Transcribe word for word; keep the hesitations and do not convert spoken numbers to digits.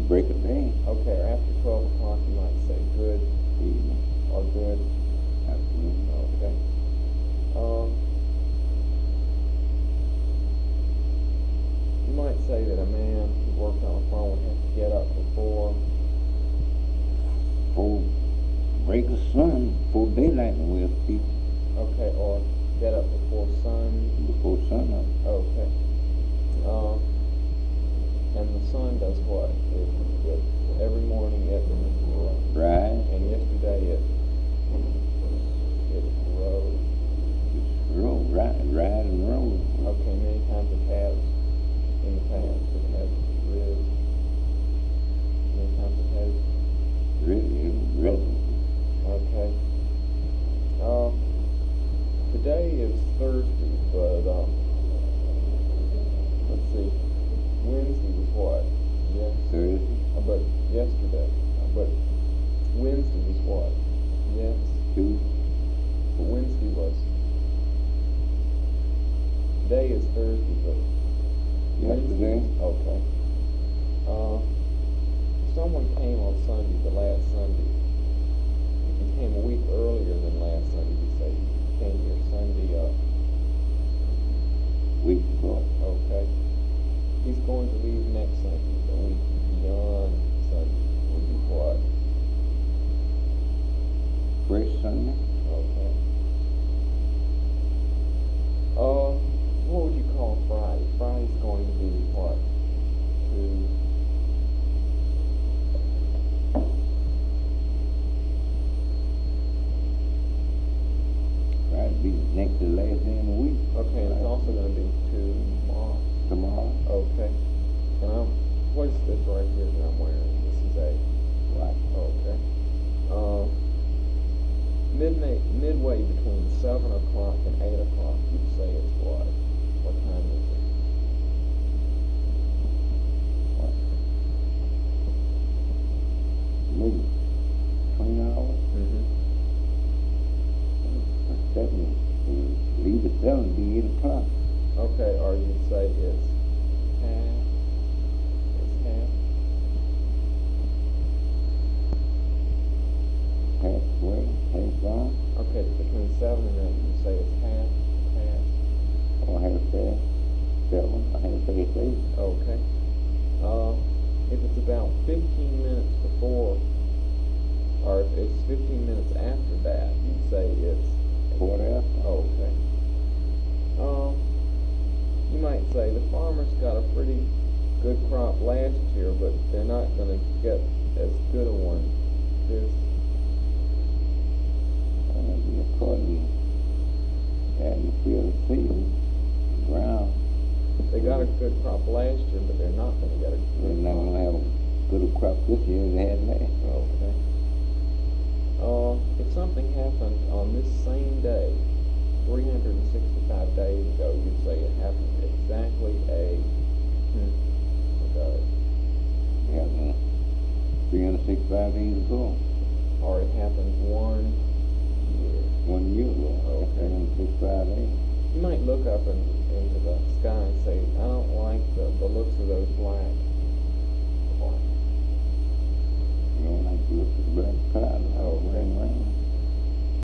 break of day. Okay, or after twelve o'clock, you might say good Evening. or good. Afternoon. Okay. Um, you might say that a man who worked on a farm would have to get up before. Before break of sun, before daylight, we'll speak. Okay, or get up before sun. Before sun up. Okay. Uh, and the sun does what? It, it, every morning it Rise. and yesterday it it rose. Just roll, rise, rise and roll. Okay, many times it has in the past. It has risen. Many times it has. Really, really. Okay. Uh, today is Thursday, but um, let's see. Wednesday was what? Yes. Thursday. Uh, but yesterday. Uh, but Wednesday was what? Yes. Tuesday. But Wednesday was. Today is Thursday, but Yesterday. Wednesday. Okay. Uh, someone came on Sunday, the last Sunday. If he came a week earlier than last Sunday, we say he came here Sunday. Uh, Week before. okay. He's going to leave next Sunday. The week beyond Sunday will be what? Fresh Sunday. Okay. Uh, what would you call Friday? Friday's going to be what? To Friday be the next to the last day in the week. okay, and it's also going to be tomorrow. Tomorrow. Okay. And I'm, what is this right here that I'm wearing? This is a, Right. okay. Uh, midnight, midway between seven o'clock and eight o'clock, you'd say it's what? What time is it? What? Maybe twenty hours. Mm-hmm. Seven. Leave at seven, be eight o'clock. Okay, or you'd say it's half, it's half, Halfway, half gone, okay, between seven and eight, you say it's half, half, or half past seven, or half past eight. okay. Uh, if it's about fifteen minutes before, or if it's fifteen minutes after that, you'd say it's Quarter after. okay. Um, you might say the farmer's got a pretty good crop last year, but they're not going to get as good a one this. Uh, be according to how you feel the field, the ground. They got a good crop last year, but they're not going to get a They're good not crop. gonna have a good a crop this year as they had last. Okay. Uh, if something happened on this same day, three hundred sixty-five days ago, you'd say it happened exactly a, hmm, got it. It happened three hundred sixty-five days ago, Or it happened one year. one year ago. Okay. three hundred sixty-five days. You might look up in, into the sky and say, I don't like the, the looks of those black. Black. You don't like to look at the black cloud, Oh, okay. rain, rain.